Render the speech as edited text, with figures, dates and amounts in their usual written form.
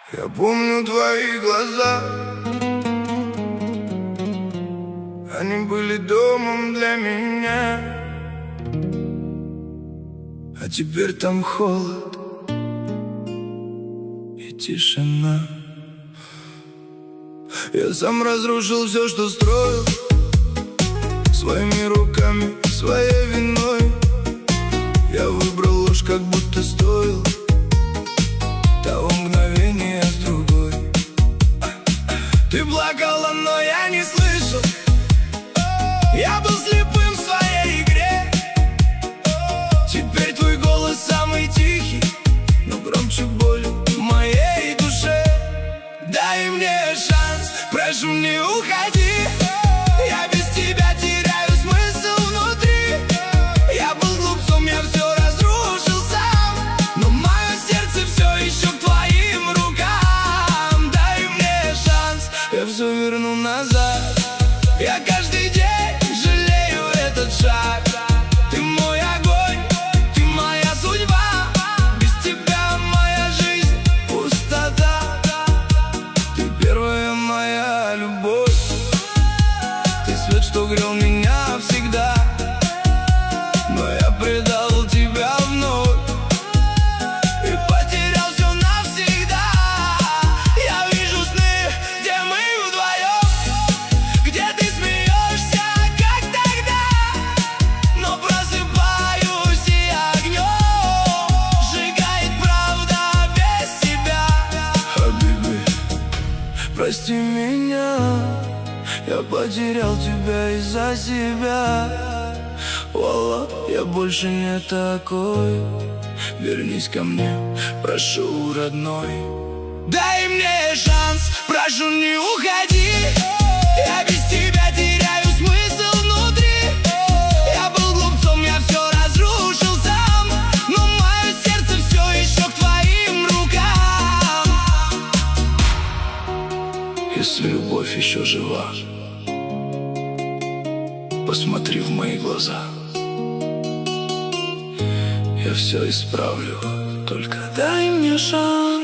Я помню твои глаза, они были домом для меня. А теперь там холод и тишина. Я сам разрушил все, что строил, своими руками, своей виной. Я выбрал ложь, как будто стоил того мгновения с другой. Ты плакала, но я не слышал. Я был слепым в своей игре. Теперь твой голос самый тихий, но громче боли в моей душе. Дай мне шанс, прошу, не уходи. Я без тебя теряю смысл внутри. Я был глупцом, я все разрушил сам, но мое сердце все еще к твоим рукам. Дай мне шанс, я все верну назад. Я каждый день жалею этот шаг. Ты мой огонь, ты моя судьба. Без тебя моя жизнь пустота. Ты первая моя любовь. Ты свет, что грел меня всегда. Но я предал тебя вновь и потерял все навсегда. Я вижу сны, где мы вдвоем, где ты смеешься, как тогда. Но просыпаюсь, и огнем сжигает правда без тебя. Хабиби, прости меня, я потерял тебя из-за себя. Wallah, я больше не такой. Вернись ко мне, прошу, родной. Дай мне шанс, прошу, не уходи. Я без тебя теряю смысл внутри. Я был глупцом, я все разрушил сам, но мое сердце все еще к твоим рукам. Если любовь еще жива, посмотри в мои глаза. Я все исправлю, только дай мне шанс.